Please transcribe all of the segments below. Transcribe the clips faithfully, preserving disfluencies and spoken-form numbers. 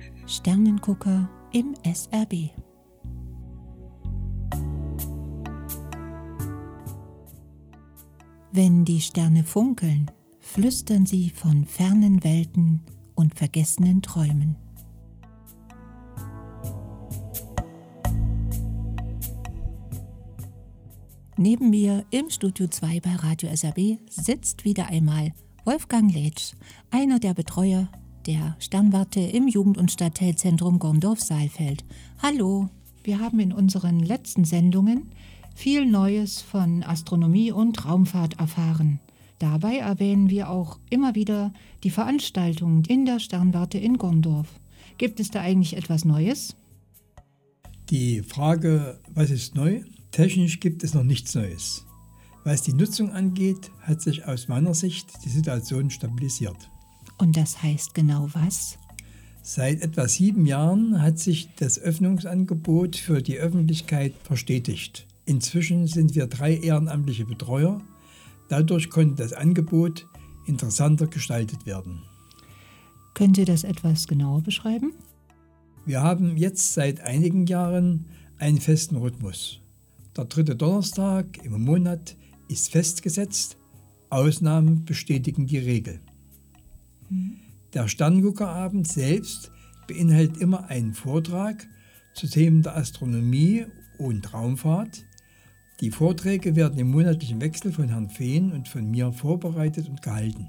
Sternengucker im S R B. Wenn die Sterne funkeln, flüstern sie von fernen Welten und vergessenen Träumen. Neben mir im Studio zwei bei Radio S R B sitzt wieder einmal Wolfgang Letsch, einer der Betreuer der Sternwarte im Jugend- und Stadtteilzentrum Gorndorf-Saalfeld. Hallo! Wir haben in unseren letzten Sendungen viel Neues von Astronomie und Raumfahrt erfahren. Dabei erwähnen wir auch immer wieder die Veranstaltungen in der Sternwarte in Gorndorf. Gibt es da eigentlich etwas Neues? Die Frage, was ist neu? Technisch gibt es noch nichts Neues. Was die Nutzung angeht, hat sich aus meiner Sicht die Situation stabilisiert. Und das heißt genau was? Seit etwa sieben Jahren hat sich das Öffnungsangebot für die Öffentlichkeit verstetigt. Inzwischen sind wir drei ehrenamtliche Betreuer. Dadurch konnte das Angebot interessanter gestaltet werden. Können Sie das etwas genauer beschreiben? Wir haben jetzt seit einigen Jahren einen festen Rhythmus. Der dritte Donnerstag im Monat ist festgesetzt. Ausnahmen bestätigen die Regel. Mhm. Der Sternguckerabend selbst beinhaltet immer einen Vortrag zu Themen der Astronomie und Raumfahrt. Die Vorträge werden im monatlichen Wechsel von Herrn Fehn und von mir vorbereitet und gehalten.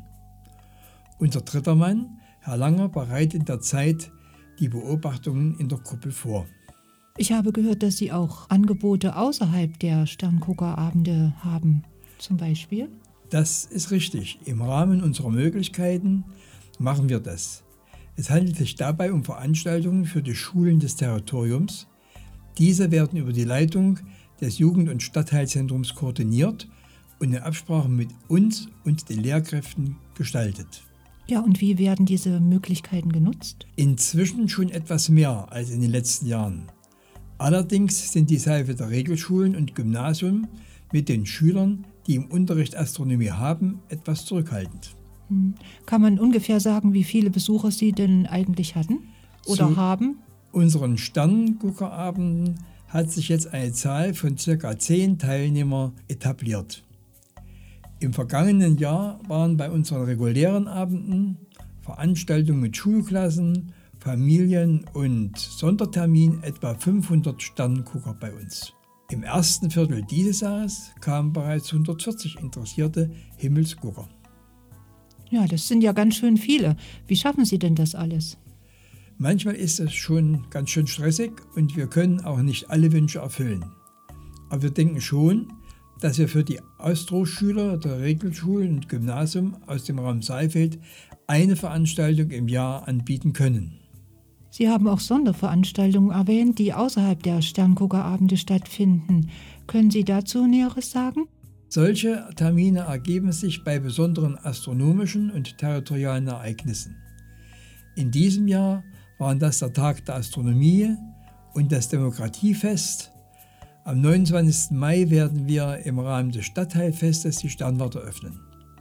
Unser dritter Mann, Herr Langer, bereitet in der Zeit die Beobachtungen in der Kuppel vor. Ich habe gehört, dass Sie auch Angebote außerhalb der Sternguckerabende haben, zum Beispiel? Das ist richtig. Im Rahmen unserer Möglichkeiten machen wir das. Es handelt sich dabei um Veranstaltungen für die Schulen des Territoriums. Diese werden über die Leitung des Jugend- und Stadtteilzentrums koordiniert und in Absprache mit uns und den Lehrkräften gestaltet. Ja, und wie werden diese Möglichkeiten genutzt? Inzwischen schon etwas mehr als in den letzten Jahren. Allerdings sind die Zahl der Regelschulen und Gymnasium mit den Schülern, die im Unterricht Astronomie haben, etwas zurückhaltend. Hm. Kann man ungefähr sagen, wie viele Besucher Sie denn eigentlich hatten oder Zu haben? Unseren Sternguckerabenden hat sich jetzt eine Zahl von ca. zehn Teilnehmer etabliert. Im vergangenen Jahr waren bei unseren regulären Abenden Veranstaltungen mit Schulklassen, Familien und Sonderterminen etwa fünfhundert Sterngucker bei uns. Im ersten Viertel dieses Jahres kamen bereits hundertvierzig interessierte Himmelsgucker. Ja, das sind ja ganz schön viele. Wie schaffen Sie denn das alles? Manchmal ist es schon ganz schön stressig und wir können auch nicht alle Wünsche erfüllen. Aber wir denken schon, dass wir für die Astroschüler der Regelschulen und Gymnasium aus dem Raum Saalfeld eine Veranstaltung im Jahr anbieten können. Sie haben auch Sonderveranstaltungen erwähnt, die außerhalb der Sternguckerabende stattfinden. Können Sie dazu Näheres sagen? Solche Termine ergeben sich bei besonderen astronomischen und territorialen Ereignissen. In diesem Jahr waren das der Tag der Astronomie und das Demokratiefest. Am neunundzwanzigsten Mai werden wir im Rahmen des Stadtteilfestes die Sternwarte öffnen.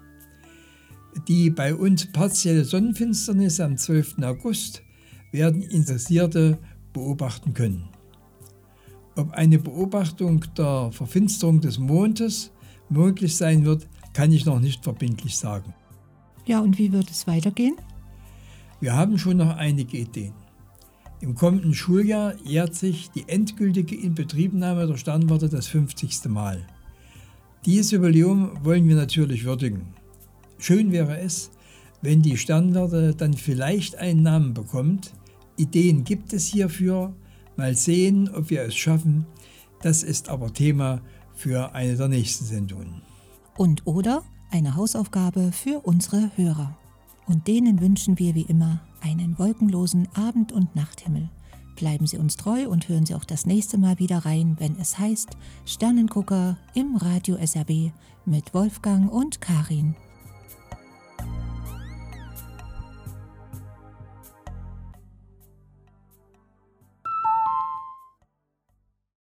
Die bei uns partielle Sonnenfinsternis am zwölften August werden Interessierte beobachten können. Ob eine Beobachtung der Verfinsterung des Mondes möglich sein wird, kann ich noch nicht verbindlich sagen. Ja, und wie wird es weitergehen? Wir haben schon noch einige Ideen. Im kommenden Schuljahr jährt sich die endgültige Inbetriebnahme der Sternwarte das fünfzigste Mal. Dieses Jubiläum wollen wir natürlich würdigen. Schön wäre es, wenn die Sternwarte dann vielleicht einen Namen bekommt. Ideen gibt es hierfür. Mal sehen, ob wir es schaffen. Das ist aber Thema für eine der nächsten Sendungen. Und oder eine Hausaufgabe für unsere Hörer. Und denen wünschen wir wie immer einen wolkenlosen Abend- und Nachthimmel. Bleiben Sie uns treu und hören Sie auch das nächste Mal wieder rein, wenn es heißt Sternengucker im Radio S R B mit Wolfgang und Karin.